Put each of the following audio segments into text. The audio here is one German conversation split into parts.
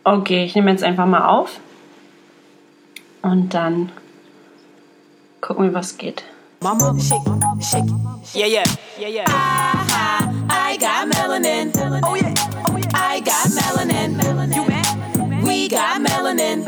Okay, ich nehme jetzt einfach mal auf. Und dann gucken wir, was geht. Mama, shake, shake, yeah. I got melanin. Oh yeah. I got melanin. You bet. We got melanin.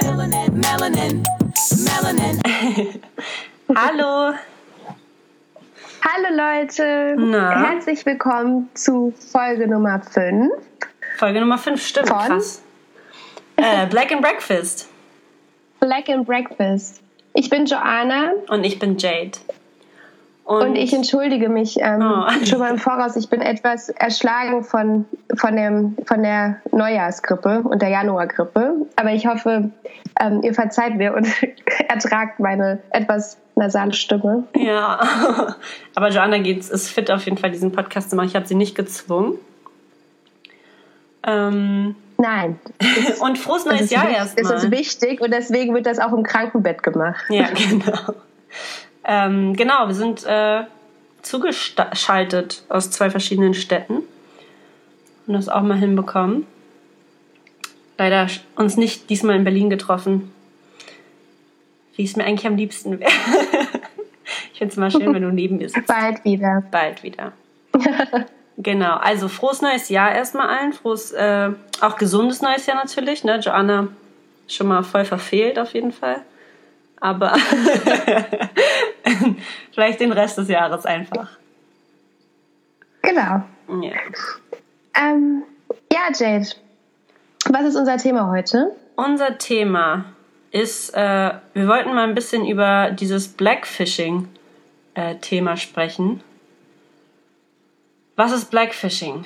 Melanin. Hallo. Hallo Leute. Na? Herzlich willkommen zu Folge Nummer 5. Folge Nummer 5, stimmt, Von? krass. Black and Breakfast. Black and Breakfast. Ich bin Joanna. Und ich bin Jade. Und ich entschuldige mich schon mal im Voraus. Ich bin etwas erschlagen von der Neujahrsgrippe und der Januargrippe. Aber ich hoffe, ihr verzeiht mir und ertragt meine etwas nasale Stimme. Ja, aber Joanna ist fit auf jeden Fall, diesen Podcast zu machen. Ich habe sie nicht gezwungen. Nein. Und frohes neues Jahr erstmal. Das ist wichtig und deswegen wird das auch im Krankenbett gemacht. Ja, genau. Genau, wir sind zugeschaltet aus 2 verschiedenen Städten und das auch mal hinbekommen. Leider uns nicht diesmal in Berlin getroffen, wie es mir eigentlich am liebsten wäre. Ich finde es mal schön, wenn du neben mir sitzt. Bald wieder. Genau, also frohes neues Jahr erstmal allen. Frohes, auch gesundes neues Jahr natürlich. Ne? Joanna schon mal voll verfehlt auf jeden Fall. Aber vielleicht den Rest des Jahres einfach. Genau. Ja. Ja, Jade, was ist unser Thema heute? Unser Thema ist, wir wollten mal ein bisschen über dieses Blackfishing-Thema sprechen. Was ist Blackfishing?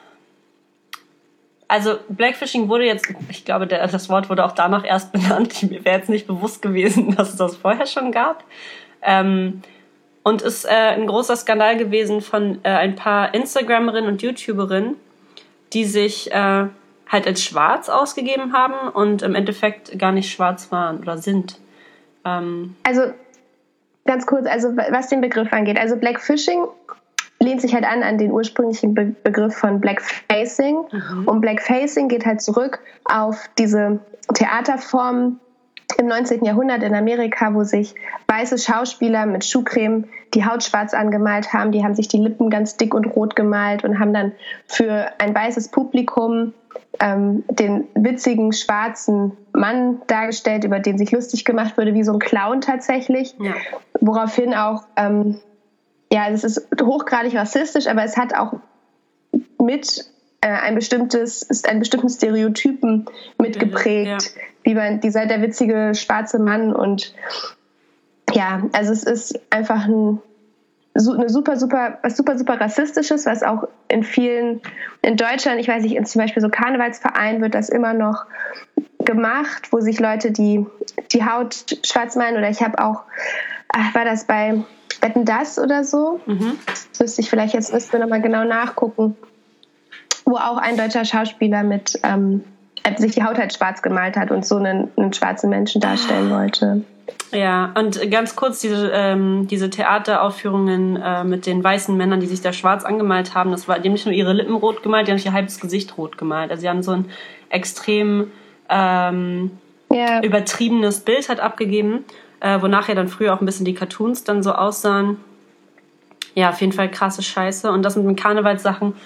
Also Blackfishing wurde jetzt, ich glaube, das Wort wurde auch danach erst benannt. Mir wäre jetzt nicht bewusst gewesen, dass es das vorher schon gab. Und ist ein großer Skandal gewesen von ein paar Instagramerinnen und YouTuberinnen, die sich halt als schwarz ausgegeben haben und im Endeffekt gar nicht schwarz waren oder sind. Also ganz kurz, also was den Begriff angeht. Also Blackfishing lehnt sich halt an den ursprünglichen Begriff von Blackfacing. Und Blackfacing geht halt zurück auf diese Theaterform im 19. Jahrhundert in Amerika, wo sich weiße Schauspieler mit Schuhcreme die Haut schwarz angemalt haben. Die haben sich die Lippen ganz dick und rot gemalt und haben dann für ein weißes Publikum den witzigen schwarzen Mann dargestellt, über den sich lustig gemacht wurde, wie so ein Clown tatsächlich. Ja. Woraufhin auch es ist hochgradig rassistisch, aber es hat auch mit einen bestimmten Stereotypen mitgeprägt, wie der witzige schwarze Mann. Und ja, also es ist einfach was super rassistisches, was auch in Deutschland, ich weiß nicht, zum Beispiel so Karnevalsvereinen wird das immer noch gemacht, wo sich Leute die Haut schwarz malen. Oder ich habe auch, war das bei Wetten, das oder so? Das müsste ich vielleicht jetzt nochmal genau nachgucken, wo auch ein deutscher Schauspieler mit sich die Haut halt schwarz gemalt hat und so einen schwarzen Menschen darstellen wollte. Ja, und ganz kurz, diese Theateraufführungen mit den weißen Männern, die sich da schwarz angemalt haben, die haben nicht nur ihre Lippen rot gemalt, die haben sich ihr halbes Gesicht rot gemalt. Also sie haben so ein extrem übertriebenes Bild halt abgegeben, wonach ja dann früher auch ein bisschen die Cartoons dann so aussahen. Ja, auf jeden Fall krasse Scheiße. Und das mit den Karnevalssachen.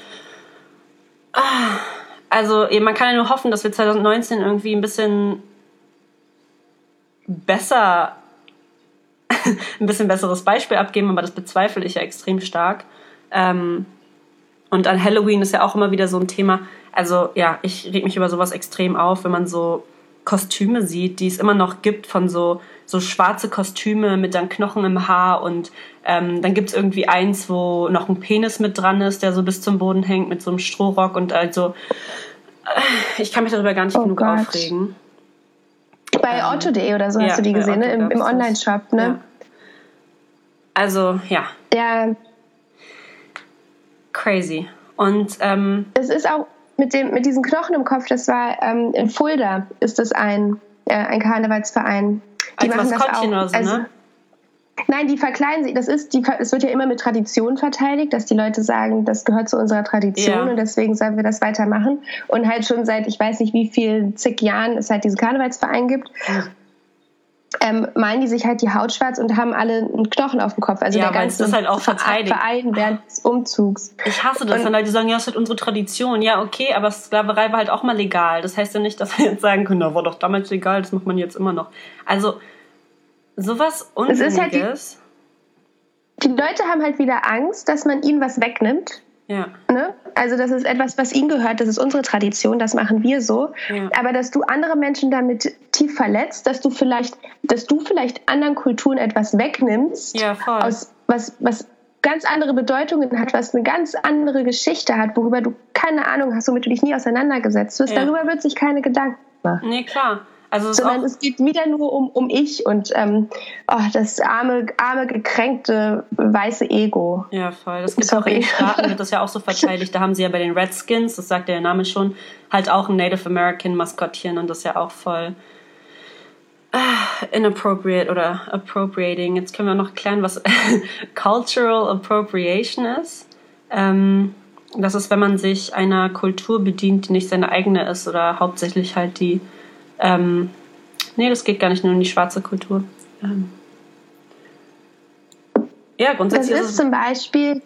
Also man kann ja nur hoffen, dass wir 2019 irgendwie ein bisschen besseres Beispiel abgeben, aber das bezweifle ich ja extrem stark. Und an Halloween ist ja auch immer wieder so ein Thema. Also ja, ich reg mich über sowas extrem auf, wenn man so Kostüme sieht, die es immer noch gibt von so schwarze Kostüme mit dann Knochen im Haar und dann gibt's irgendwie eins, wo noch ein Penis mit dran ist, der so bis zum Boden hängt mit so einem Strohrock und also ich kann mich darüber gar nicht genug aufregen. Bei Otto.de oder so hast du die gesehen, ne? Im Online-Shop, ne? Ja. Also, ja. Ja. Crazy. Und das ist auch mit diesen Knochen im Kopf, das war in Fulda ist das ein Karnevalsverein. Die als machen Maskottchen das auch. Oder so, ne? Nein, die verkleiden sich. Es wird ja immer mit Tradition verteidigt, dass die Leute sagen, das gehört zu unserer Tradition und deswegen sollen wir das weitermachen. Und halt schon seit, ich weiß nicht wie vielen, zig Jahren es halt diesen Karnevalsverein gibt, malen die sich halt die Haut schwarz und haben alle einen Knochen auf dem Kopf. Also der ganze das halt auch verteidigt. Verein während des Umzugs. Ich hasse das, wenn Leute sagen, ja, das ist halt unsere Tradition. Ja, okay, aber Sklaverei war halt auch mal legal. Das heißt ja nicht, dass wir jetzt sagen können, na, war doch damals legal, das macht man jetzt immer noch. Also, sowas Unsinniges. Die Leute haben halt wieder Angst, dass man ihnen was wegnimmt. Ja. Ne? Also das ist etwas, was ihnen gehört, das ist unsere Tradition, das machen wir so. Ja. Aber dass du andere Menschen damit tief verletzt, dass du vielleicht anderen Kulturen etwas wegnimmst, aus was ganz andere Bedeutungen hat, was eine ganz andere Geschichte hat, worüber du keine Ahnung hast, womit du dich nie auseinandergesetzt hast, darüber wird sich keine Gedanken machen. Nee, klar. Also sondern es geht wieder nur um ich und das arme, gekränkte, weiße Ego. Ja, voll. Das gibt auch in den Staaten, wird das ja auch so verteidigt. Da haben sie ja bei den Redskins, das sagt ja der Name schon, halt auch ein Native American Maskottchen und das ist ja auch voll inappropriate oder appropriating. Jetzt können wir noch klären, was Cultural Appropriation ist. Das ist, wenn man sich einer Kultur bedient, die nicht seine eigene ist oder hauptsächlich halt die das geht gar nicht nur um die schwarze Kultur. Ja, grundsätzlich das ist zum Beispiel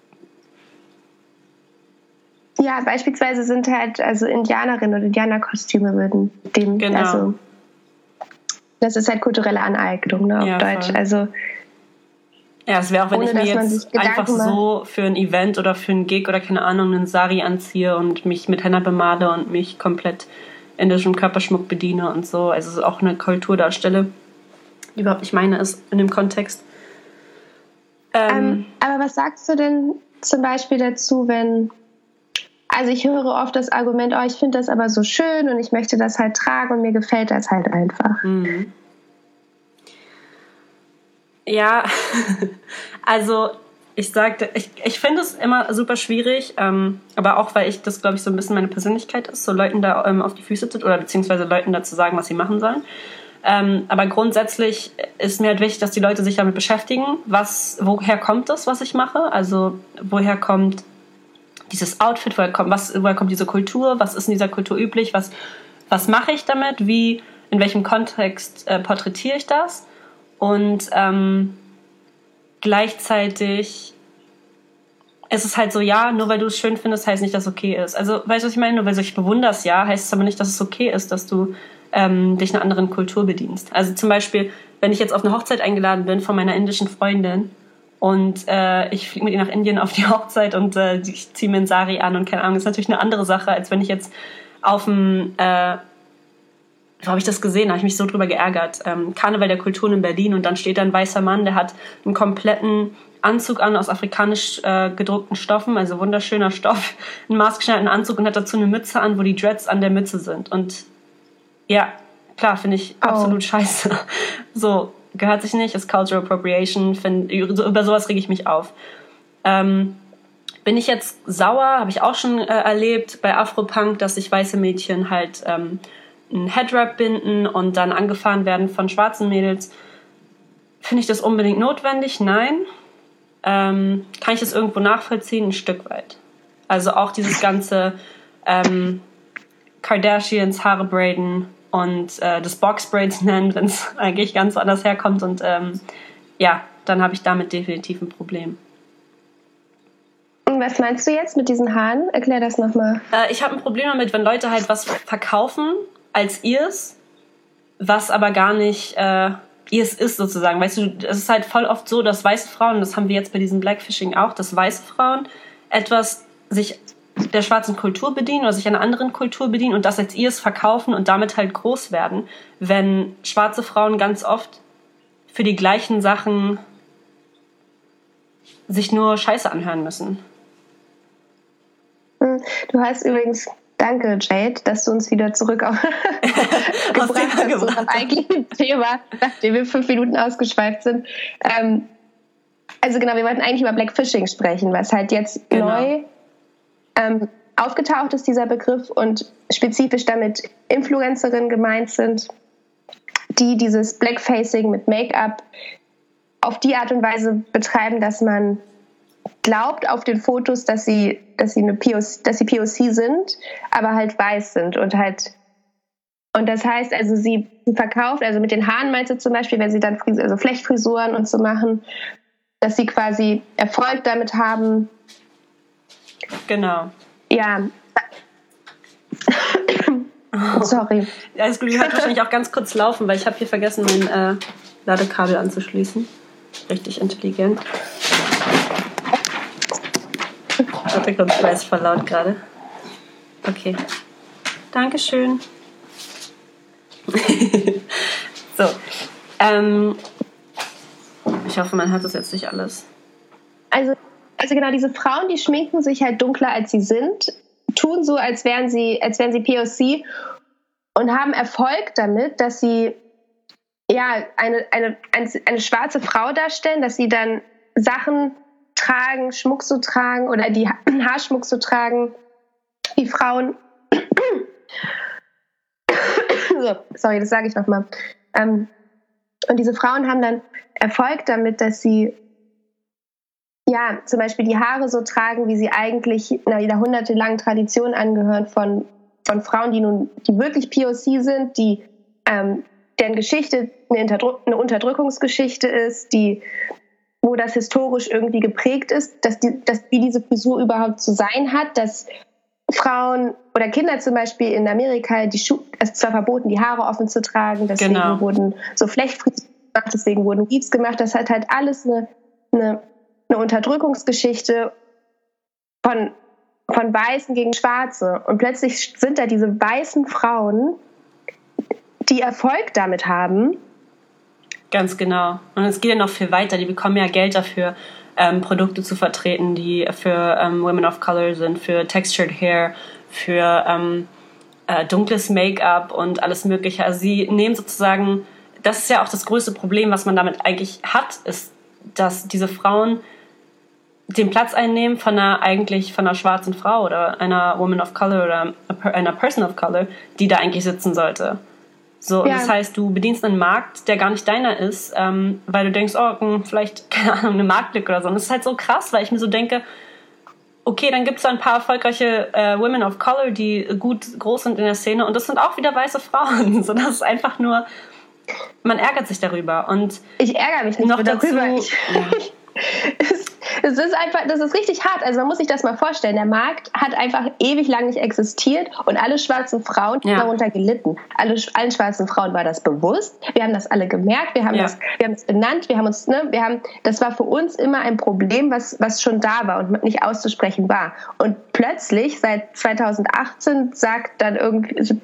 beispielsweise sind halt also Indianerinnen oder Indianerkostüme würden dem also das ist halt kulturelle Aneignung, ne, auf Deutsch. Voll. Also ja, es wäre auch, wenn ich mir jetzt einfach so für ein Event oder für ein Gig oder keine Ahnung einen Sari anziehe und mich mit Henna bemale und mich komplett indischem Körperschmuck bediene und so. Also es ist auch eine Kultur darstelle, die überhaupt nicht meine ist in dem Kontext. Aber was sagst du denn zum Beispiel dazu, also ich höre oft das Argument, ich finde das aber so schön und ich möchte das halt tragen und mir gefällt das halt einfach. Mhm. Ja, also ich finde es immer super schwierig, aber auch, weil ich das, glaube ich, so ein bisschen meine Persönlichkeit ist, so Leuten da auf die Füße zu oder beziehungsweise Leuten dazu sagen, was sie machen sollen. Aber grundsätzlich ist mir halt wichtig, dass die Leute sich damit beschäftigen, woher kommt das, was ich mache? Also woher kommt dieses Outfit, woher kommt diese Kultur, was ist in dieser Kultur üblich, was mache ich damit, in welchem Kontext porträtiere ich das? Und gleichzeitig ist es halt so, nur weil du es schön findest, heißt nicht, dass es okay ist. Also, weißt du, was ich meine? Nur weil du dich bewunderst, heißt es aber nicht, dass es okay ist, dass du dich einer anderen Kultur bedienst. Also zum Beispiel, wenn ich jetzt auf eine Hochzeit eingeladen bin von meiner indischen Freundin und ich fliege mit ihr nach Indien auf die Hochzeit und ich ziehe mir einen Sari an und keine Ahnung, das ist natürlich eine andere Sache, als wenn ich jetzt auf dem wo habe ich das gesehen? Da habe ich mich so drüber geärgert. Karneval der Kulturen in Berlin und dann steht da ein weißer Mann, der hat einen kompletten Anzug an aus afrikanisch gedruckten Stoffen, also wunderschöner Stoff, einen maßgeschneiderten Anzug und hat dazu eine Mütze an, wo die Dreads an der Mütze sind. Und ja, klar, finde ich absolut scheiße. So, gehört sich nicht, ist Cultural Appropriation, über sowas rege ich mich auf. Bin ich jetzt sauer, habe ich auch schon erlebt bei Afropunk, dass sich weiße Mädchen halt einen Headwrap binden und dann angefahren werden von schwarzen Mädels. Finde ich das unbedingt notwendig? Nein. Kann ich das irgendwo nachvollziehen? Ein Stück weit. Also auch dieses ganze Kardashians, Haare braiden und das Boxbraids nennen, wenn es eigentlich ganz anders herkommt. Und dann habe ich damit definitiv ein Problem. Und was meinst du jetzt mit diesen Haaren? Erklär das nochmal. Ich habe ein Problem damit, wenn Leute halt was verkaufen als ihrs, was aber gar nicht ihrs ist sozusagen. Weißt du, es ist halt voll oft so, dass weiße Frauen, das haben wir jetzt bei diesem Blackfishing auch, dass weiße Frauen etwas sich der schwarzen Kultur bedienen oder sich einer anderen Kultur bedienen und das als ihrs verkaufen und damit halt groß werden, wenn schwarze Frauen ganz oft für die gleichen Sachen sich nur Scheiße anhören müssen. Du hast übrigens, danke Jade, dass du uns wieder zurück auf gebracht hast zu unserem eigentlichen Thema, nachdem wir 5 Minuten ausgeschweift sind. Also genau, wir wollten eigentlich über Blackfishing sprechen, was halt jetzt neu aufgetaucht ist, dieser Begriff, und spezifisch damit Influencerinnen gemeint sind, die dieses Blackfacing mit Make-up auf die Art und Weise betreiben, dass man glaubt auf den Fotos, dass sie POC sind, aber halt weiß sind und das heißt, also sie verkauft, also mit den Haaren meinst du zum Beispiel, wenn sie dann also Flechtfrisuren und so machen, dass sie quasi Erfolg damit haben. Genau. Ja. Sorry. Ja, alles gut, ich werde wahrscheinlich auch ganz kurz laufen, weil ich habe hier vergessen, mein Ladekabel anzuschließen. Richtig intelligent. Warte kurz, weil es voll laut gerade. Okay. Dankeschön. So. Ich hoffe, man hört das jetzt nicht alles. Also genau, diese Frauen, die schminken sich halt dunkler, als sie sind, tun so, als wären sie POC und haben Erfolg damit, dass sie ja eine schwarze Frau darstellen, dass sie dann Sachen tragen, Schmuck so tragen oder die Haarschmuck so tragen, die Frauen. So, sorry, das sage ich nochmal. Und diese Frauen haben dann Erfolg damit, dass sie ja zum Beispiel die Haare so tragen, wie sie eigentlich einer jahrhundertelangen Tradition angehören von Frauen, die wirklich POC sind, deren Geschichte eine Unterdrückungsgeschichte ist, wo das historisch irgendwie geprägt ist, wie diese Frisur überhaupt zu sein hat, dass Frauen oder Kinder zum Beispiel in Amerika, es ist zwar verboten, die Haare offen zu tragen, deswegen wurden so Flechtfrisuren gemacht, deswegen wurden Weaves gemacht, das hat halt alles eine Unterdrückungsgeschichte von Weißen gegen Schwarze. Und plötzlich sind da diese weißen Frauen, die Erfolg damit haben. Ganz genau. Und es geht ja noch viel weiter. Die bekommen ja Geld dafür, Produkte zu vertreten, die für Women of Color sind, für Textured Hair, für dunkles Make-up und alles Mögliche. Also sie nehmen sozusagen, das ist ja auch das größte Problem, was man damit eigentlich hat, ist, dass diese Frauen den Platz einnehmen von einer schwarzen Frau oder einer Woman of Color oder einer Person of Color, die da eigentlich sitzen sollte. So, ja. Das heißt, du bedienst einen Markt, der gar nicht deiner ist, weil du denkst, vielleicht, keine Ahnung, eine Marktlücke oder so. Und das ist halt so krass, weil ich mir so denke, okay, dann gibt es ein paar erfolgreiche Women of Color, die groß sind in der Szene und das sind auch wieder weiße Frauen. So, das ist einfach nur, man ärgert sich darüber. Und ich ärgere mich nicht noch darüber. Dazu, Das ist richtig hart. Also man muss sich das mal vorstellen. Der Markt hat einfach ewig lang nicht existiert und alle schwarzen Frauen haben darunter gelitten. Allen schwarzen Frauen war das bewusst. Wir haben das alle gemerkt. Wir haben das benannt. Das war für uns immer ein Problem, was schon da war und nicht auszusprechen war. Und plötzlich, seit 2018, sagt dann irgendwie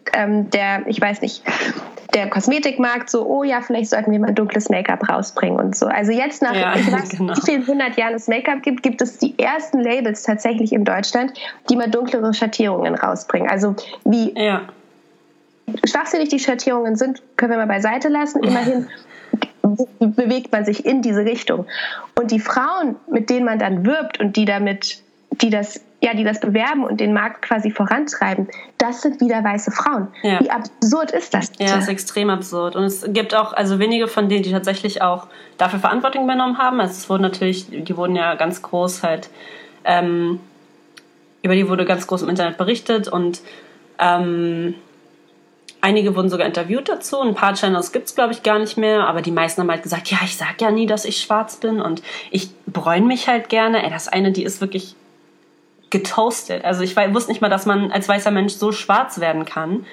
der Kosmetikmarkt so, oh ja, vielleicht sollten wir mal dunkles Make-up rausbringen und so. Also jetzt nach wie vielen 100 Jahren es Make-up gibt es die ersten Labels tatsächlich in Deutschland, die mal dunklere Schattierungen rausbringen. Also wie schwachsinnig die Schattierungen sind, können wir mal beiseite lassen. Immerhin bewegt man sich in diese Richtung. Und die Frauen, mit denen man dann wirbt und die das bewerben und den Markt quasi vorantreiben, das sind wieder weiße Frauen. Ja. Wie absurd ist das? Ja, das ist extrem absurd. Und es gibt auch wenige von denen, die tatsächlich auch dafür Verantwortung übernommen haben. Also die wurden ja ganz groß halt, über die wurde ganz groß im Internet berichtet und einige wurden sogar interviewt dazu. Ein paar Channels gibt es, glaube ich, gar nicht mehr. Aber die meisten haben halt gesagt, ja, ich sag ja nie, dass ich schwarz bin und ich bräune mich halt gerne. Das eine, die ist wirklich getoastet. Also ich wusste nicht mal, dass man als weißer Mensch so schwarz werden kann.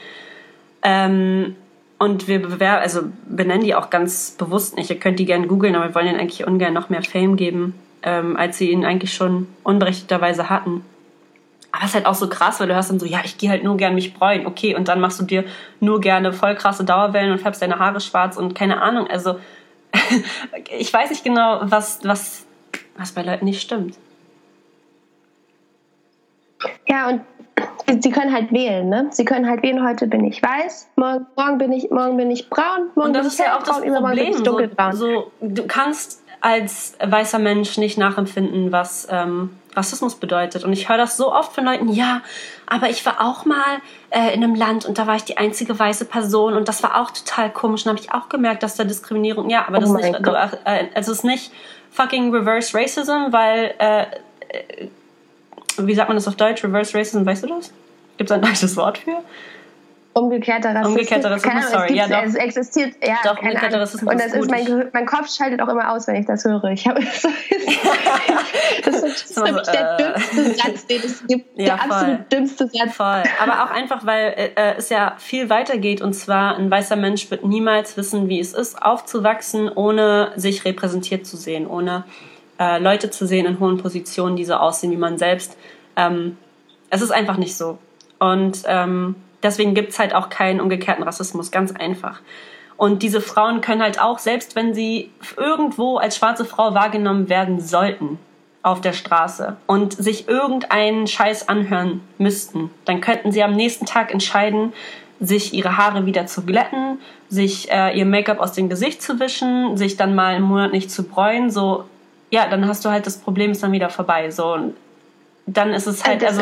Und wir benennen die auch ganz bewusst nicht. Ihr könnt die gerne googeln, aber wir wollen ihnen eigentlich ungern noch mehr Fame geben, als sie ihn eigentlich schon unberechtigterweise hatten. Aber es ist halt auch so krass, weil du hörst dann so, ja, ich gehe halt nur gern mich bräunen. Okay, und dann machst du dir nur gerne voll krasse Dauerwellen und färbst deine Haare schwarz und keine Ahnung. Also ich weiß nicht genau, was bei Leuten nicht stimmt. Ja, und sie können halt wählen, ne? Sie können halt wählen, heute bin ich weiß, morgen bin ich braun, morgen bin ich hellbraun, übermorgen bin ich dunkelbraun. So, du kannst als weißer Mensch nicht nachempfinden, was Rassismus bedeutet. Und ich höre das so oft von Leuten, ja, aber ich war auch mal in einem Land und da war ich die einzige weiße Person und das war auch total komisch. Und habe ich auch gemerkt, dass da Diskriminierung, ja, aber das ist nicht, also es ist nicht fucking Reverse Racism, weil, wie sagt man das auf Deutsch? Reverse Racism, weißt du das? Gibt es ein deutsches Wort für? Umgekehrter Rassismus, sorry. Ja, doch. Es existiert, ja, doch, umgekehrter Rassismus. Und das ist mein Kopf schaltet auch immer aus, wenn ich das höre. Das ist für mich der dümmste Satz, den es gibt. Ja, der absolut dümmste Satz. Voll. Aber auch einfach, weil es ja viel weiter geht. Und zwar, ein weißer Mensch wird niemals wissen, wie es ist, aufzuwachsen, ohne sich repräsentiert zu sehen, ohne Leute zu sehen in hohen Positionen, die so aussehen wie man selbst. Es ist einfach nicht so. Und deswegen gibt's halt auch keinen umgekehrten Rassismus, ganz einfach. Und diese Frauen können halt auch, selbst wenn sie irgendwo als schwarze Frau wahrgenommen werden sollten auf der Straße und sich irgendeinen Scheiß anhören müssten, dann könnten sie am nächsten Tag entscheiden, sich ihre Haare wieder zu glätten, sich ihr Make-up aus dem Gesicht zu wischen, sich dann mal einen Monat nicht zu bräunen, so, ja, dann hast du halt das Problem, ist dann wieder vorbei, so, und dann ist es halt,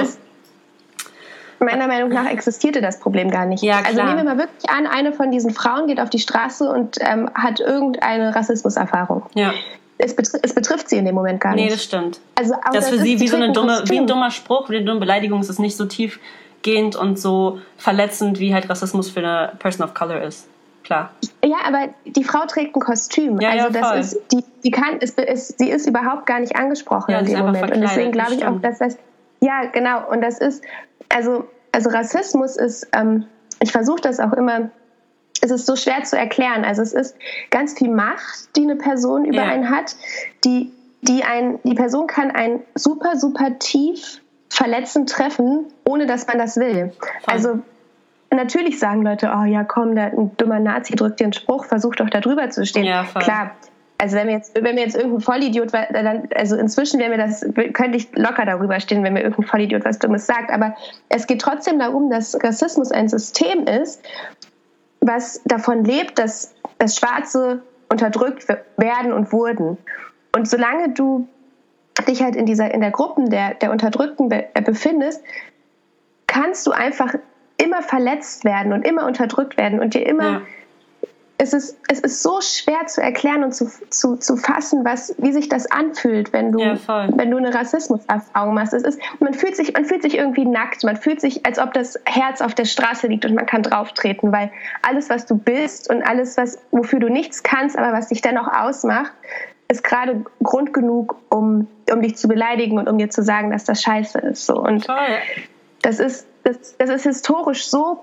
meiner Meinung nach existierte das Problem gar nicht. Ja, klar. Also nehmen wir mal wirklich an, eine von diesen Frauen geht auf die Straße und hat irgendeine Rassismuserfahrung. Ja. Es betrifft sie in dem Moment gar nicht. Nee, das stimmt. Also, das ist für sie wie ein dummer Spruch, wie eine dumme Beleidigung. Es ist nicht so tiefgehend und so verletzend, wie halt Rassismus für eine Person of Color ist. Klar. Ja, aber die Frau trägt ein Kostüm. Ja, also ja, das ist, sie ist überhaupt gar nicht angesprochen in dem Moment. Und deswegen glaube ich auch, dass das, ja, genau. Und das ist, also Rassismus ist, ich versuche das auch immer, es ist so schwer zu erklären. Also es ist ganz viel Macht, die eine Person über einen hat. Die Person kann einen super, super tief verletzend treffen, ohne dass man das will. Voll. Also natürlich sagen Leute, oh ja, komm, da ein dummer Nazi drückt dir einen Spruch, versuch doch da drüber zu stehen. Ja, voll. Klar. Also wenn mir jetzt irgendein Vollidiot, also inzwischen könnte ich locker darüber stehen, wenn mir irgendein Vollidiot was Dummes sagt. Aber es geht trotzdem darum, dass Rassismus ein System ist, was davon lebt, dass Schwarze unterdrückt werden und wurden. Und solange du dich halt in der Gruppen der Unterdrückten befindest, kannst du einfach immer verletzt werden und immer unterdrückt werden und dir immer... Ja. Es ist so schwer zu erklären und zu fassen, wie sich das anfühlt, wenn du eine Rassismuserfahrung machst. Man fühlt sich irgendwie nackt, man fühlt sich, als ob das Herz auf der Straße liegt und man kann drauftreten, weil alles, was du bist und alles, wofür du nichts kannst, aber was dich dennoch ausmacht, ist gerade Grund genug, um dich zu beleidigen und um dir zu sagen, dass das scheiße ist. So. Und das ist historisch so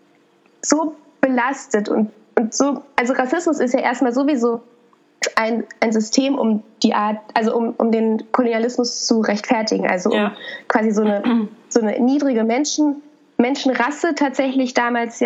belastet und so, also Rassismus ist ja erstmal sowieso ein System, um die Art, also um den Kolonialismus zu rechtfertigen, also um quasi so eine niedrige Menschenrasse tatsächlich damals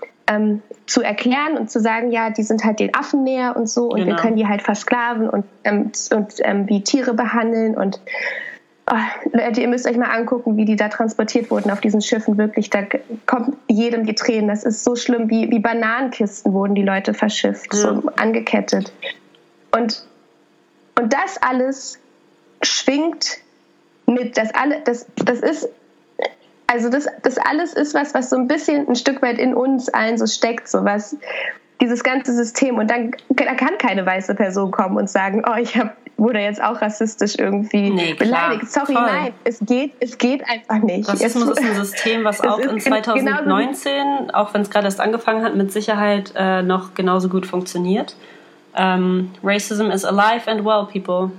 zu erklären und zu sagen, ja, die sind halt den Affen näher und so und wir können die halt versklaven und wie Tiere behandeln und Leute, ihr müsst euch mal angucken, wie die da transportiert wurden auf diesen Schiffen. Wirklich, da kommt jedem die Tränen. Das ist so schlimm. Wie Bananenkisten wurden die Leute verschifft, so angekettet. Und das alles schwingt mit. Das alles ist was so ein bisschen ein Stück weit in uns allen so steckt, so was. Dieses ganze System. Und da kann keine weiße Person kommen und sagen, oh, wurde jetzt auch rassistisch irgendwie beleidigt. Sorry, nein, es geht einfach nicht. Rassismus ist ein System, was auch in 2019, auch wenn es gerade erst angefangen hat, mit Sicherheit noch genauso gut funktioniert. Racism is alive and well, people.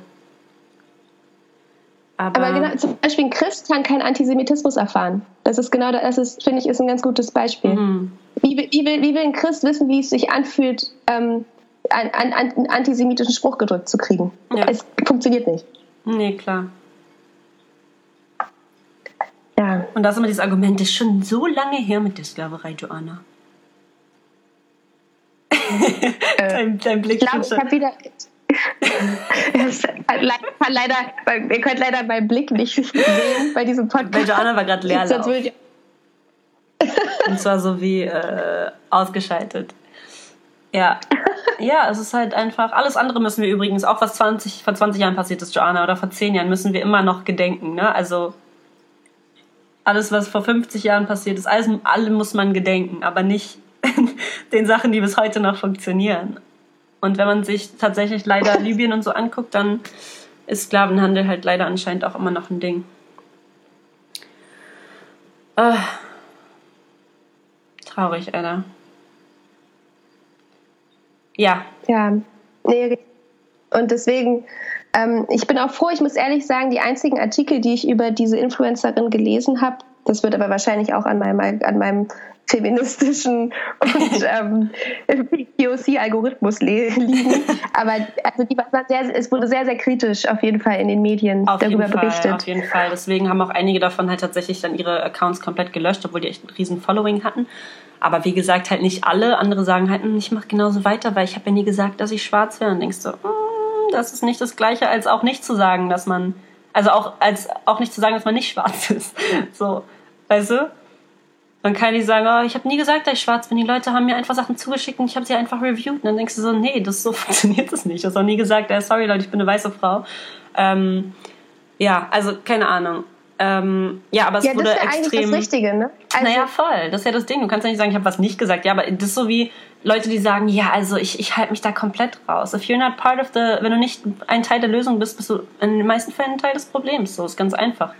Aber genau, zum Beispiel ein Christ kann keinen Antisemitismus erfahren. Finde ich, ist ein ganz gutes Beispiel. Mhm. Wie will ein Christ wissen, wie es sich anfühlt, einen antisemitischen Spruch gedrückt zu kriegen? Ja. Es funktioniert nicht. Nee, klar. Ja. Und da ist immer dieses Argument, das ist schon so lange her mit der Sklaverei, Joanna. Dein Blick. Ich glaube, ich habe wieder... ihr könnt leider meinen Blick nicht sehen bei diesem Podcast. Weil Joanna war gerade Leerlauf. Und zwar so wie ausgeschaltet. Ja. Ja, es ist halt einfach, alles andere müssen wir übrigens, auch was vor 20 Jahren passiert ist, Joanna, oder vor 10 Jahren, müssen wir immer noch gedenken, ne? Also alles, was vor 50 Jahren passiert ist, alle muss man gedenken, aber nicht den Sachen, die bis heute noch funktionieren. Und wenn man sich tatsächlich leider Libyen und so anguckt, dann ist Sklavenhandel halt leider anscheinend auch immer noch ein Ding. Traurig, Alter. Ja. Ja, nee, und deswegen, ich bin auch froh, ich muss ehrlich sagen, die einzigen Artikel, die ich über diese Influencerin gelesen habe, das wird aber wahrscheinlich auch an meinem feministischen und POC-Algorithmus liegen. Aber also es wurde sehr, sehr kritisch auf jeden Fall in den Medien darüber berichtet. Auf jeden Fall. Deswegen haben auch einige davon halt tatsächlich dann ihre Accounts komplett gelöscht, obwohl die echt ein riesen Following hatten. Aber wie gesagt, halt nicht alle. Andere sagen halt, ich mache genauso weiter, weil ich habe ja nie gesagt, dass ich schwarz wäre. Und denkst du, das ist nicht das Gleiche, als auch nicht zu sagen, dass man, also auch nicht zu sagen, dass man nicht schwarz ist. So, weißt du? Dann kann ich sagen, ich habe nie gesagt, dass ich schwarz bin. Die Leute haben mir einfach Sachen zugeschickt und ich habe sie einfach reviewed. Und dann denkst du so, nee, so funktioniert das nicht. Du hast auch nie gesagt, sorry Leute, ich bin eine weiße Frau. Ja, also keine Ahnung. Ja, aber es wurde das ist ja extrem... eigentlich das Richtige, ne? Also, naja, voll. Das ist ja das Ding. Du kannst ja nicht sagen, ich habe was nicht gesagt. Ja, aber das ist so wie Leute, die sagen, ja, also ich halte mich da komplett raus. If you're not part of wenn du nicht ein Teil der Lösung bist, bist du in den meisten Fällen ein Teil des Problems. So ist ganz einfach.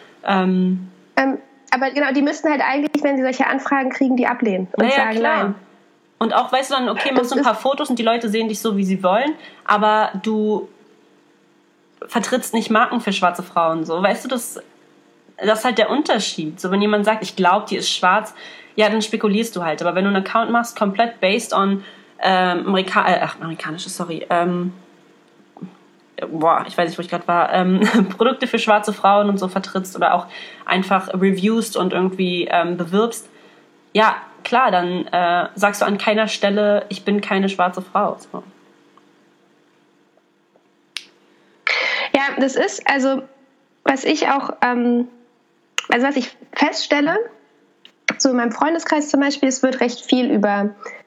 Aber genau, die müssten halt eigentlich, wenn sie solche Anfragen kriegen, die ablehnen und sagen klar. Nein. Und auch, weißt du dann, okay, machst du ein paar Fotos und die Leute sehen dich so, wie sie wollen, aber du vertrittst nicht Marken für schwarze Frauen. So, weißt du, das ist halt der Unterschied. So, wenn jemand sagt, ich glaube, die ist schwarz, ja, dann spekulierst du halt. Aber wenn du einen Account machst, komplett based on ich weiß nicht, wo ich gerade war, Produkte für schwarze Frauen und so vertrittst oder auch einfach reviewst und irgendwie bewirbst, ja, klar, dann sagst du an keiner Stelle, ich bin keine schwarze Frau. So. Ja, das ist, also, was ich auch, was ich feststelle, so in meinem Freundeskreis zum Beispiel, es wird recht viel über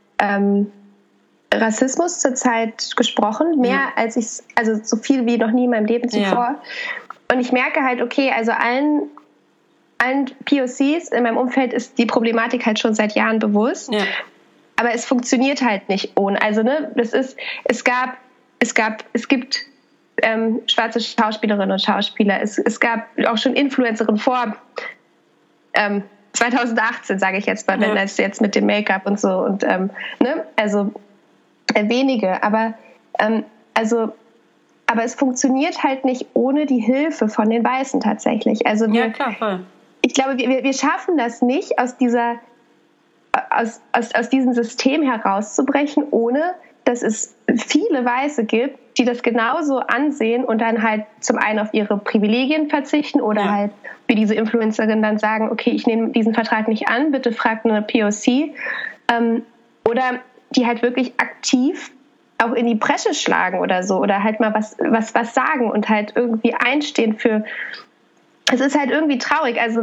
Rassismus zurzeit gesprochen, mehr als also so viel wie noch nie in meinem Leben zuvor. Ja. Und ich merke halt, okay, also allen POCs in meinem Umfeld ist die Problematik halt schon seit Jahren bewusst. Ja. Aber es funktioniert halt nicht ohne. Also, ne, es gibt schwarze Schauspielerinnen und Schauspieler. Es gab auch schon Influencerinnen vor 2018, sage ich jetzt mal, wenn das jetzt mit dem Make-up und so und ne, also wenige, aber es funktioniert halt nicht ohne die Hilfe von den Weißen tatsächlich. Also klar, voll. Ich glaube, wir schaffen das nicht, aus diesem System herauszubrechen, ohne dass es viele Weiße gibt, die das genauso ansehen und dann halt zum einen auf ihre Privilegien verzichten oder halt wie diese Influencerin dann sagen, okay, ich nehme diesen Vertrag nicht an, bitte fragt eine POC, oder die halt wirklich aktiv auch in die Bresche schlagen oder so oder halt mal was sagen und halt irgendwie einstehen für. Es ist halt irgendwie traurig, also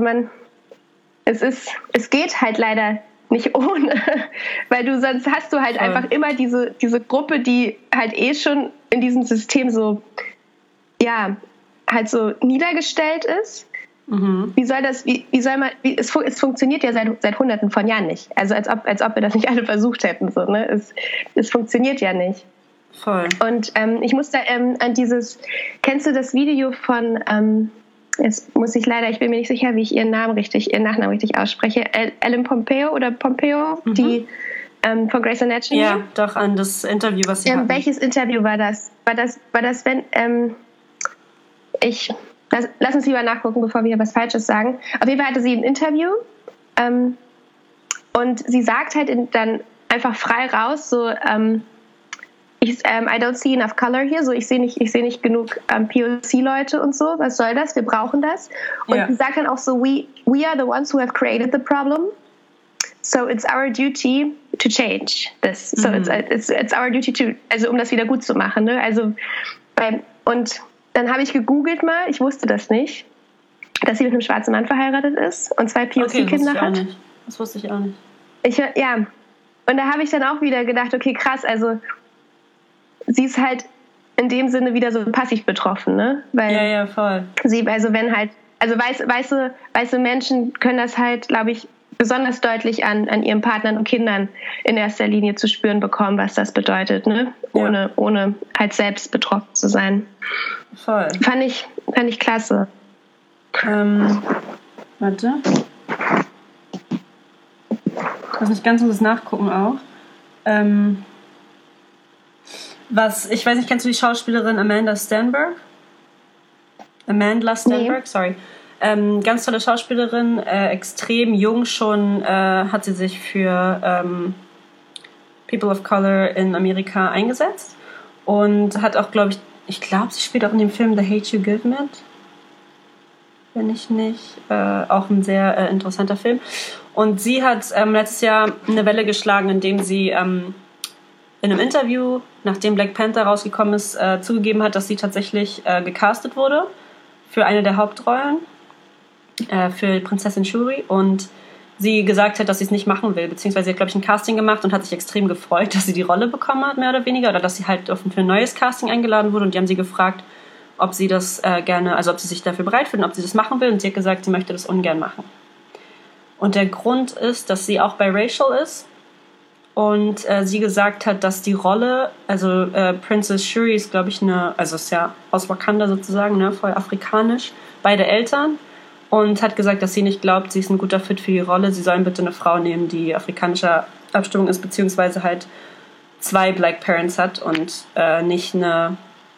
es geht halt leider nicht ohne, weil sonst hast du halt einfach immer diese Gruppe, die halt schon in diesem System so, ja, halt so niedergestellt ist. Mhm. Es funktioniert ja seit Hunderten von Jahren nicht. Also als ob wir das nicht alle versucht hätten, so, ne? Es funktioniert ja nicht. Voll. Und ich muss da an kennst du das Video von, jetzt muss ich leider, ich bin mir nicht sicher, wie ich ihren Nachnamen richtig ausspreche, Ellen Pompeo, die von Grey's Anatomy? Ja, doch, an das Interview, was sie hatten. Welches Interview war das? War das, wenn, lass uns lieber nachgucken, bevor wir was Falsches sagen. Auf jeden Fall hatte sie ein Interview, und sie sagt halt dann einfach frei raus, so, I don't see enough color here, so ich sehe nicht genug POC-Leute und so, was soll das, wir brauchen das. Und sie sagt dann auch so, we are the ones who have created the problem, so it's our duty to change this. So it's our duty also um das wieder gut zu machen, ne? Also, und dann habe ich gegoogelt mal, ich wusste das nicht, dass sie mit einem schwarzen Mann verheiratet ist und 2 POC-Kinder hat. Das wusste ich auch nicht. Und da habe ich dann auch wieder gedacht, okay, krass, also sie ist halt in dem Sinne wieder so passiv betroffen, ne? Weil ja, voll. sie, also wenn halt, also weiße Menschen können das halt, glaube ich, besonders deutlich an ihren Partnern und Kindern in erster Linie zu spüren bekommen, was das bedeutet, ne? Ohne halt selbst betroffen zu sein. Voll. Fand ich klasse. Warte. Lass mich ganz kurz nachgucken auch. Ich weiß nicht, kennst du die Schauspielerin Amandla Stenberg? Nee. Sorry. Ganz tolle Schauspielerin, extrem jung schon hat sie sich für People of Color in Amerika eingesetzt und hat auch, ich glaube, sie spielt auch in dem Film The Hate You Give mit. Wenn ich nicht. Auch ein sehr interessanter Film. Und sie hat letztes Jahr eine Welle geschlagen, indem sie in einem Interview, nachdem Black Panther rausgekommen ist, zugegeben hat, dass sie tatsächlich gecastet wurde für eine der Hauptrollen, für Prinzessin Shuri. Und sie gesagt hat, dass sie es nicht machen will. Beziehungsweise sie hat, glaube ich, ein Casting gemacht und hat sich extrem gefreut, dass sie die Rolle bekommen hat, mehr oder weniger. Oder dass sie halt für ein neues Casting eingeladen wurde. Und die haben sie gefragt, ob sie das gerne, also ob sie sich dafür bereit fühlt und ob sie das machen will. Und sie hat gesagt, sie möchte das ungern machen. Und der Grund ist, dass sie auch biracial ist. Und sie gesagt hat, dass die Rolle, also Princess Shuri ist, glaube ich, also ist ja aus Wakanda sozusagen, ne, voll afrikanisch, beide Eltern. Und hat gesagt, dass sie nicht glaubt, sie ist ein guter Fit für die Rolle. Sie sollen bitte eine Frau nehmen, die afrikanischer Abstammung ist, beziehungsweise halt 2 Black Parents hat und nicht eine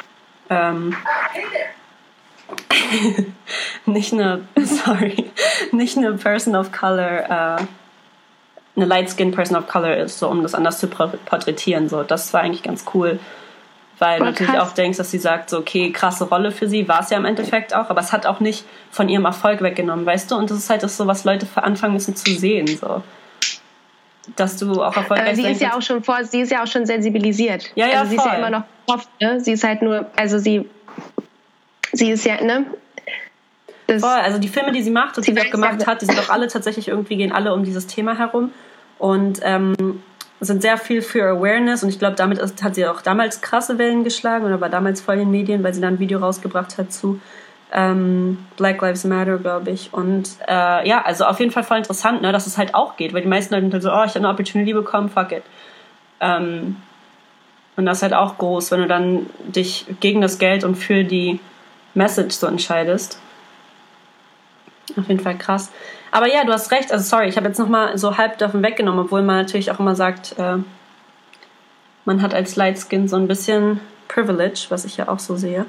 nicht eine Person of Color, eine light-skinned Person of Color ist, so um das anders zu porträtieren. So, das war eigentlich ganz cool, weil du natürlich auch denkst, dass sie sagt, so, okay, krasse Rolle für sie, war es ja im Endeffekt auch, aber es hat auch nicht von ihrem Erfolg weggenommen, weißt du? Und das ist halt das so, was Leute anfangen müssen zu sehen, so. Dass du auch erfolgreich sie ist ja auch schon sensibilisiert. Ja, also sie voll. ist ja immer noch oft, ne? Sie ist halt nur, also sie ist ja, ne? Voll, also die Filme, die sie macht und die sie auch gemacht hat, die sind auch alle tatsächlich gehen alle um dieses Thema herum und sind sehr viel für Awareness und ich glaube, damit hat sie auch damals krasse Wellen geschlagen oder war damals voll in den Medien, weil sie dann ein Video rausgebracht hat zu Black Lives Matter, glaube ich. Und also auf jeden Fall voll interessant, ne, dass es halt auch geht, weil die meisten Leute halt so, oh, ich habe eine Opportunity bekommen, fuck it. Und das ist halt auch groß, wenn du dann dich gegen das Geld und für die Message so entscheidest. Auf jeden Fall krass. Aber ja, du hast recht, also sorry, ich habe jetzt nochmal so halb davon weggenommen, obwohl man natürlich auch immer sagt, man hat als Light Skin so ein bisschen Privilege, was ich ja auch so sehe.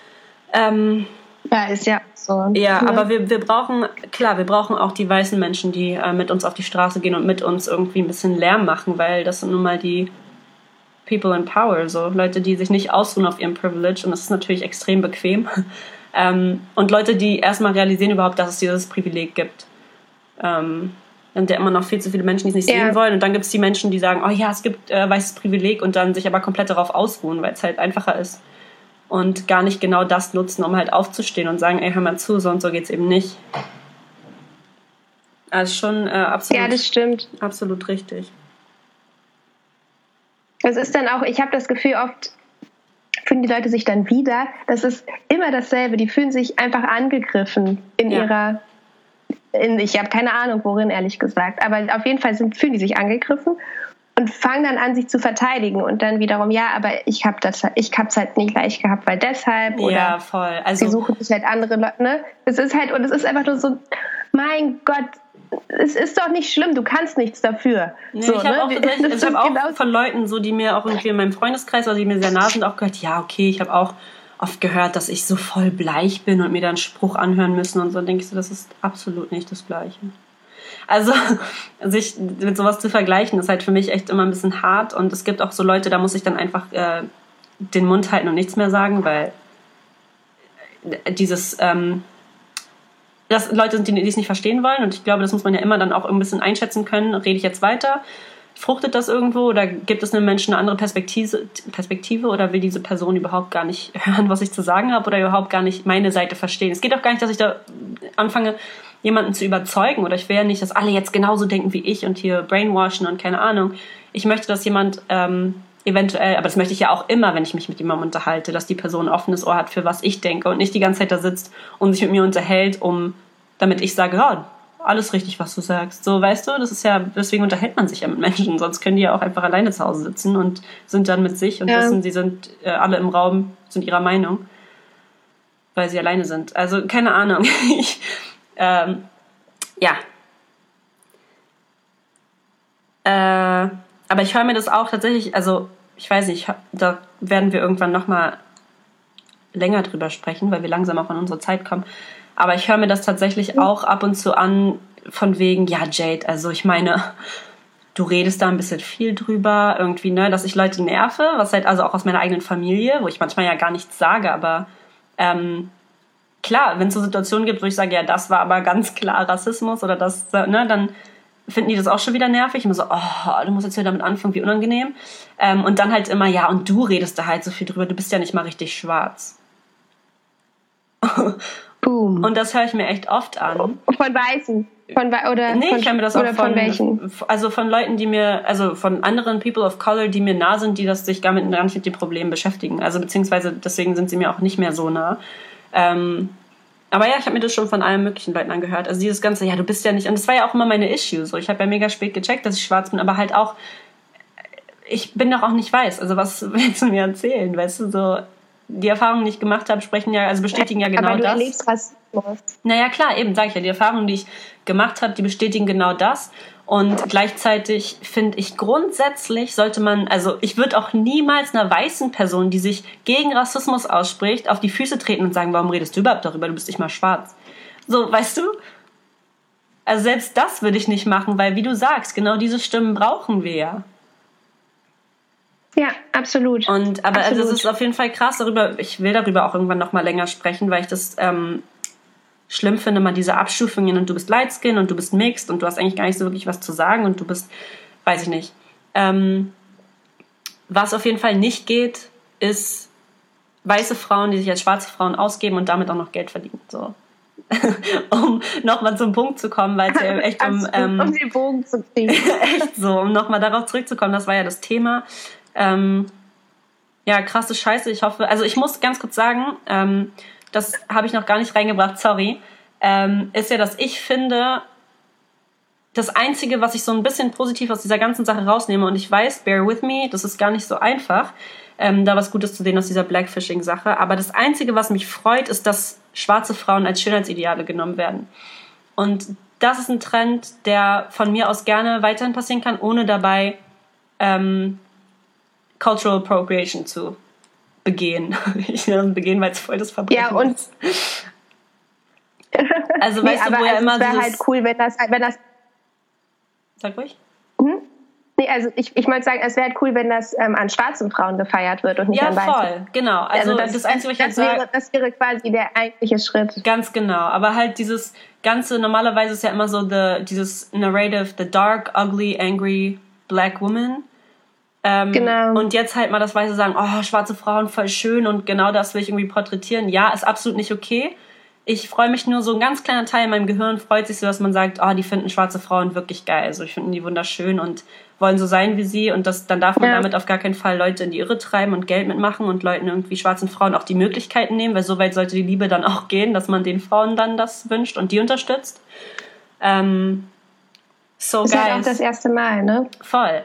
Ja, ist ja so. Ja, aber wir brauchen auch die weißen Menschen, die mit uns auf die Straße gehen und mit uns irgendwie ein bisschen Lärm machen, weil das sind nun mal die People in Power, so Leute, die sich nicht ausruhen auf ihrem Privilege und das ist natürlich extrem bequem. Und Leute, die erstmal realisieren überhaupt, dass es dieses Privileg gibt. Und ja immer noch viel zu viele Menschen, die es nicht sehen wollen. Und dann gibt es die Menschen, die sagen, oh ja, es gibt weißes Privileg und dann sich aber komplett darauf ausruhen, weil es halt einfacher ist. Und gar nicht genau das nutzen, um halt aufzustehen und sagen, ey, hör mal zu, so und so geht's eben nicht. Also schon absolut. Ja, das stimmt. Absolut richtig. Es ist dann auch, ich habe das Gefühl, oft fühlen die Leute sich dann wieder, das ist immer dasselbe, die fühlen sich einfach angegriffen ich habe keine Ahnung, worin, ehrlich gesagt, aber auf jeden Fall fühlen die sich angegriffen und fangen dann an, sich zu verteidigen und dann wiederum, ja, aber ich hab's halt nicht leicht gehabt, weil deshalb, oder ja, voll. Also, sie suchen sich halt andere Leute, ne? Es ist halt, und es ist einfach nur so, mein Gott, es ist doch nicht schlimm, du kannst nichts dafür. Nee, so, ich habe auch, genau von Leuten, so, die mir auch irgendwie in meinem Freundeskreis, also die mir sehr nah sind, auch gehört, ja, okay, ich habe auch oft gehört, dass ich so voll bleich bin und mir dann einen Spruch anhören müssen und so, denke ich so, das ist absolut nicht das Gleiche. Also, sich mit sowas zu vergleichen, ist halt für mich echt immer ein bisschen hart und es gibt auch so Leute, da muss ich dann einfach den Mund halten und nichts mehr sagen, weil dass Leute sind, die es nicht verstehen wollen und ich glaube, das muss man ja immer dann auch ein bisschen einschätzen können, rede ich jetzt weiter, fruchtet das irgendwo oder gibt es einem Menschen eine andere Perspektive oder will diese Person überhaupt gar nicht hören, was ich zu sagen habe oder überhaupt gar nicht meine Seite verstehen. Es geht auch gar nicht, dass ich da anfange, jemanden zu überzeugen oder ich will ja nicht, dass alle jetzt genauso denken wie ich und hier brainwashen und keine Ahnung. Ich möchte, dass jemand eventuell, aber das möchte ich ja auch immer, wenn ich mich mit jemandem unterhalte, dass die Person ein offenes Ohr hat für was ich denke und nicht die ganze Zeit da sitzt und sich mit mir unterhält, damit ich sage, ja, alles richtig, was du sagst. So, weißt du, das ist ja, deswegen unterhält man sich ja mit Menschen, sonst können die ja auch einfach alleine zu Hause sitzen und sind dann mit sich und wissen, sie sind alle im Raum, sind ihrer Meinung, weil sie alleine sind. Also, keine Ahnung. Aber ich höre mir das auch tatsächlich, also, ich weiß nicht, da werden wir irgendwann nochmal länger drüber sprechen, weil wir langsam auch an unsere Zeit kommen. Aber ich höre mir das tatsächlich auch ab und zu an, von wegen, ja, Jade, also ich meine, du redest da ein bisschen viel drüber, irgendwie, ne, dass ich Leute nerve, was halt also auch aus meiner eigenen Familie, wo ich manchmal ja gar nichts sage, aber klar, wenn es so Situationen gibt, wo ich sage, ja, das war aber ganz klar Rassismus oder das, ne, dann finden die das auch schon wieder nervig. Immer so, oh, du musst jetzt wieder damit anfangen, wie unangenehm. Und dann halt immer, ja, und du redest da halt so viel drüber, du bist ja nicht mal richtig schwarz. Boom. Und das höre ich mir echt oft an. Von Weißen? Ich höre mir das auch von welchen? Also von Leuten, von anderen People of Color, die mir nah sind, die das sich gar nicht mit den Problemen beschäftigen. Also beziehungsweise deswegen sind sie mir auch nicht mehr so nah. Aber ja, ich habe mir das schon von allen möglichen Leuten angehört. Also dieses ganze, ja, du bist ja nicht... Und das war ja auch immer meine Issue. So. Ich habe ja mega spät gecheckt, dass ich schwarz bin, aber halt auch... Ich bin doch auch nicht weiß. Also was willst du mir erzählen? Weißt du, so... Die Erfahrungen, die ich gemacht habe, bestätigen ja genau das. Aber du erlebst Rassismus. Naja, klar, eben, sage ich ja. Die Erfahrungen, die ich gemacht habe, die bestätigen genau das. Und gleichzeitig finde ich grundsätzlich sollte man, also ich würde auch niemals einer weißen Person, die sich gegen Rassismus ausspricht, auf die Füße treten und sagen, warum redest du überhaupt darüber? Du bist nicht mal schwarz. So, weißt du? Also selbst das würde ich nicht machen, weil, wie du sagst, genau diese Stimmen brauchen wir ja. Ja, absolut. Aber absolut. Also es ist auf jeden Fall krass, ich will darüber auch irgendwann noch mal länger sprechen, weil ich das schlimm finde, mal diese Abstufungen und du bist light skin und du bist mixed und du hast eigentlich gar nicht so wirklich was zu sagen und du bist, weiß ich nicht. Was auf jeden Fall nicht geht, ist weiße Frauen, die sich als schwarze Frauen ausgeben und damit auch noch Geld verdienen. So. Um nochmal zum Punkt zu kommen, weil es ja echt um den Bogen zu kriegen. Echt so, um nochmal darauf zurückzukommen, das war ja das Thema. Ja, krasse Scheiße, ich hoffe, also ich muss ganz kurz sagen, das habe ich noch gar nicht reingebracht, sorry, ist ja, dass ich finde, das Einzige, was ich so ein bisschen positiv aus dieser ganzen Sache rausnehme, und ich weiß, bear with me, das ist gar nicht so einfach, da was Gutes zu sehen aus dieser Blackfishing-Sache, aber das Einzige, was mich freut, ist, dass schwarze Frauen als Schönheitsideale genommen werden. Und das ist ein Trend, der von mir aus gerne weiterhin passieren kann, ohne dabei Cultural Appropriation zu begehen. Ich nenne es begehen, weil es voll das Verbrechen ist. Also weißt du, wo ja immer es wäre halt cool, wenn das Sag ruhig. Nee, also ich wollte sagen, es wäre halt cool, wenn das an schwarzen Frauen gefeiert wird und nicht an weißen. Ja, voll, genau. Also das Einzige, was ich sage... Das wäre quasi der eigentliche Schritt. Ganz genau. Aber halt dieses Ganze, normalerweise ist ja immer so dieses Narrative, the dark, ugly, angry black woman. Genau. Und jetzt halt mal das Weiße sagen, oh, schwarze Frauen, voll schön und genau das will ich irgendwie porträtieren. Ja, ist absolut nicht okay. Ich freue mich nur, so ein ganz kleiner Teil in meinem Gehirn freut sich so, dass man sagt, oh, die finden schwarze Frauen wirklich geil. Also ich finde die wunderschön und wollen so sein wie sie und dann darf man damit auf gar keinen Fall Leute in die Irre treiben und Geld mitmachen und Leuten irgendwie schwarzen Frauen auch die Möglichkeiten nehmen, weil so weit sollte die Liebe dann auch gehen, dass man den Frauen dann das wünscht und die unterstützt. So das ist ja auch das erste Mal, ne? Voll.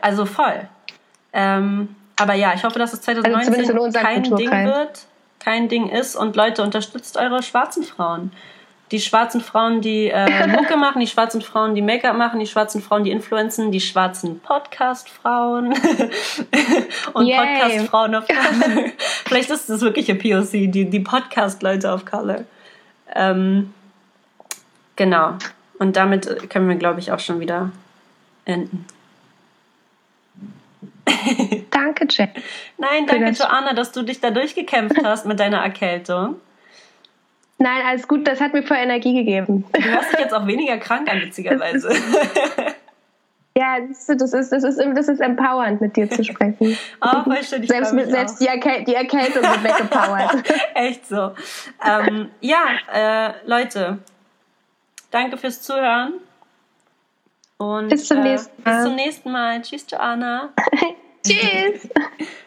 Aber ja, ich hoffe, dass es 2019 kein Ding ist und Leute, unterstützt eure schwarzen Frauen. Die schwarzen Frauen, die Mucke machen, die schwarzen Frauen, die Make-up machen, die schwarzen Frauen, die influenzen, die schwarzen Podcast-Frauen und Podcast-Frauen of Color. Vielleicht ist das wirklich ein POC, die Podcast-Leute of Color. Genau. Und damit können wir, glaube ich, auch schon wieder enden. Danke, Jack. Nein, danke, Joanna, dass du dich da durchgekämpft hast mit deiner Erkältung. Nein, alles gut, das hat mir voll Energie gegeben. Du hörst dich jetzt auch weniger krank an, witzigerweise. Ja, das ist empowernd, mit dir zu sprechen. Oh, voll schön, selbst die Erkältung wird weggepowert. Echt so. Leute, danke fürs Zuhören. Und bis zum nächsten Mal. Bis zum nächsten Mal. Tschüss, Joanna. Tschüss.